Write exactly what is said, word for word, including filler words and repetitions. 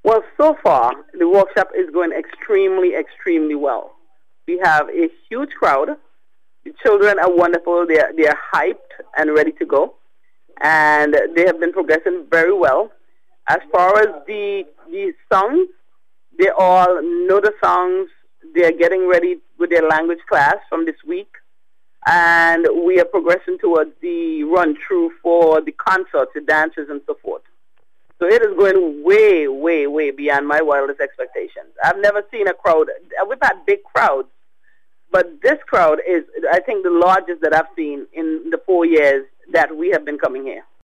Well, so far, the workshop is going extremely, extremely well. We have a huge crowd. The children are wonderful. They are, they are hyped and ready to go. And they have been progressing very well. As far as the, the songs, they all know the songs. They are getting ready with their language class from this week. And we are progressing towards the run-through for the concerts, the dances, and so forth. So it is going way, way, way beyond my wildest expectations. I've never seen a crowd. We've had big crowds, but this crowd is, I think, the largest that I've seen in the four years that we have been coming here.